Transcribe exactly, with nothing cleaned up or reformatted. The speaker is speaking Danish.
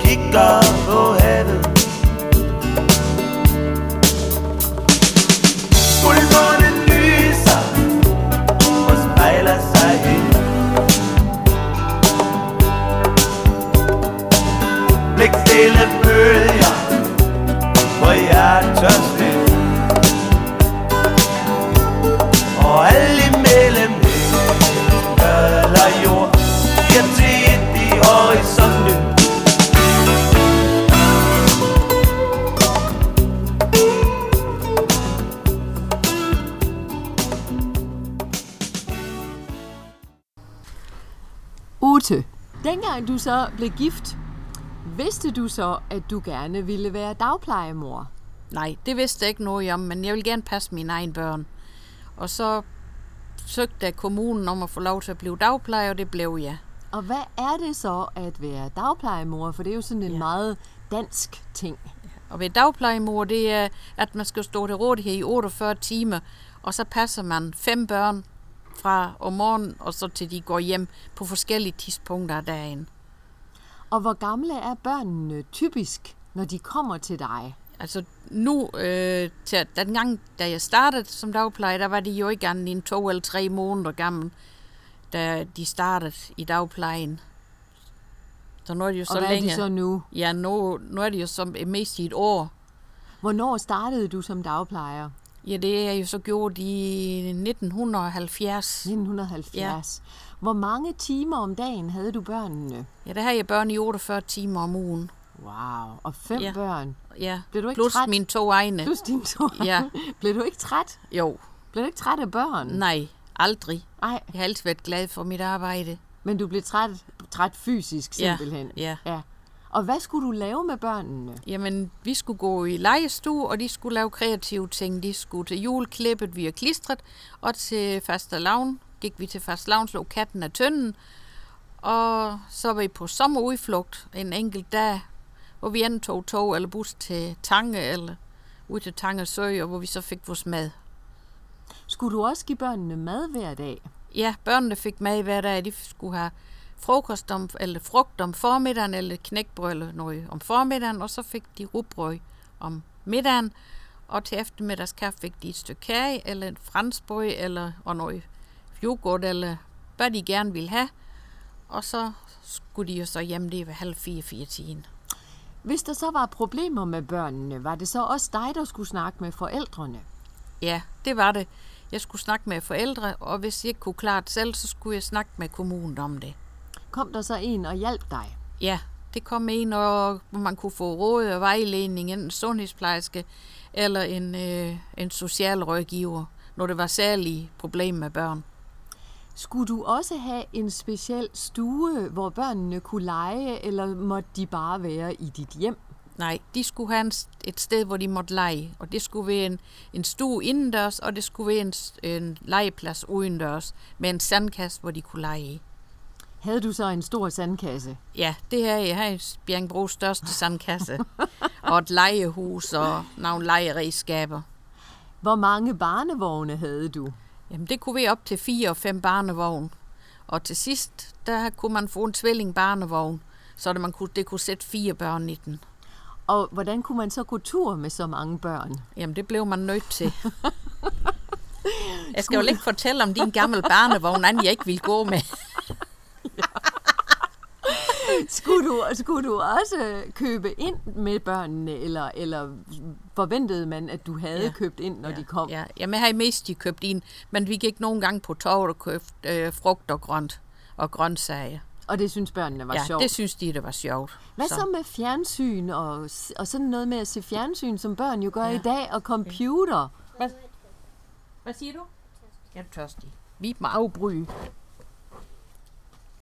kigger på havet. Fuldmånen lyser og spejler sig ind. Blikstille bølger hvor jeg er tørstig. Og alle imellem himmel og jord bliver til et i horisonten. Ute, dengang du så blev gift, vidste du så, at du gerne ville være dagplejemor? Nej, det vidste jeg ikke noget om, men jeg ville gerne passe mine egne børn. Og så søgte jeg kommunen om at få lov til at blive dagplejer, og det blev jeg. Og hvad er det så at være dagplejemor? For det er jo sådan en ja. meget dansk ting. Og ved dagplejemor, det er, at man skal stå til rådighed i otteogfyrre timer, og så passer man fem børn fra om morgenen, og så til de går hjem på forskellige tidspunkter af dagen. Og hvor gamle er børnene typisk, når de kommer til dig? Altså nu, øh, til, dengang da jeg startede som dagplejer, der var de jo ikke andet end to eller tre måneder gamle, da de startede i dagplejen. Så nu er det jo så og hvad længe. er de så nu? Ja, nu, nu er det jo som mest i et år. Hvornår startede du som dagplejer? Ja, det er jo så gjort i nitten halvfjerds. nitten halvfjerds. Ja. Hvor mange timer om dagen havde du børnene? Ja, der havde jeg børn i otteogfyrre timer om ugen. Wow, og fem ja. børn. Ja, blev du ikke plus træt? mine to egne. Plus dine to ja. Blev du ikke træt? Jo. Blev du ikke træt af børn? Nej, aldrig. Ej. Jeg har altid været glad for mit arbejde. Men du blev træt, træt fysisk simpelthen? Ja, ja. ja. Og hvad skulle du lave med børnene? Jamen, vi skulle gå i legestue, og de skulle lave kreative ting. De skulle til juleklippet via klistret, og til fastelavn gik vi til fastelavn, slog katten af tønden. Og så var vi på sommerudflugt en enkelt dag, hvor vi enten tog tog eller bus til Tange, eller ud til Tange Sø, og hvor vi så fik vores mad. Skulle du også give børnene mad hver dag? Ja, børnene fik mad hver dag. De skulle have frokost om, eller frugt om formiddagen, eller knækbrød eller noget om formiddagen, og så fik de rugbrød om middagen, og til eftermiddagskaffe fik de et stykke kage, eller et franskbrød, eller og noget yoghurt, eller hvad de gerne ville have, og så skulle de jo så hjem, det var halv fire, fire tiden. Hvis der så var problemer med børnene, var det så også dig, der skulle snakke med forældrene? Ja, det var det. Jeg skulle snakke med forældre, og hvis jeg ikke kunne klare det selv, så skulle jeg snakke med kommunen om det. Kom der så en og hjalp dig? Ja, det kom en, og hvor man kunne få råd og vejledning, en sundhedsplejerske eller en, øh, en socialrådgiver, når det var særlige problemer med børn. Skulle du også have en speciel stue, hvor børnene kunne lege, eller måtte de bare være i dit hjem? Nej, de skulle have et sted, hvor de måtte lege, og det skulle være en, en stue indendørs, og det skulle være en, en legeplads udendørs med en sandkasse, hvor de kunne lege i. Havde du så en stor sandkasse? Ja, det her jeg har Bjerringbros største sandkasse, og et legehus og nogle legeredskaber. Hvor mange barnevogne havde du? Jamen, det kunne være op til fire og fem barnevogne. Og til sidst, der kunne man få en tvilling barnevogn, så det, man kunne, det kunne sætte fire børn i den. Og hvordan kunne man så gå tur med så mange børn? Jamen, det blev man nødt til. Jeg skal jo ikke fortælle om din gamle barnevogn, anden jeg ikke ville gå med. Skulle du, skulle du også købe ind med børnene, eller, eller forventede man, at du havde ja. købt ind, når ja. de kom? Ja, Jamen, jeg har mest de købt ind, men vi gik nogle gange på torvet og købte øh, frugt og grønt og grøntsager. Og det synes børnene var ja, sjovt? Ja, det synes de, det var sjovt. Hvad så, så med fjernsyn og, og sådan noget med at se fjernsyn, som børn jo gør ja. i dag, og computer? Hvad, Hvad siger du? Jeg er tørstig. Vi må afbryde.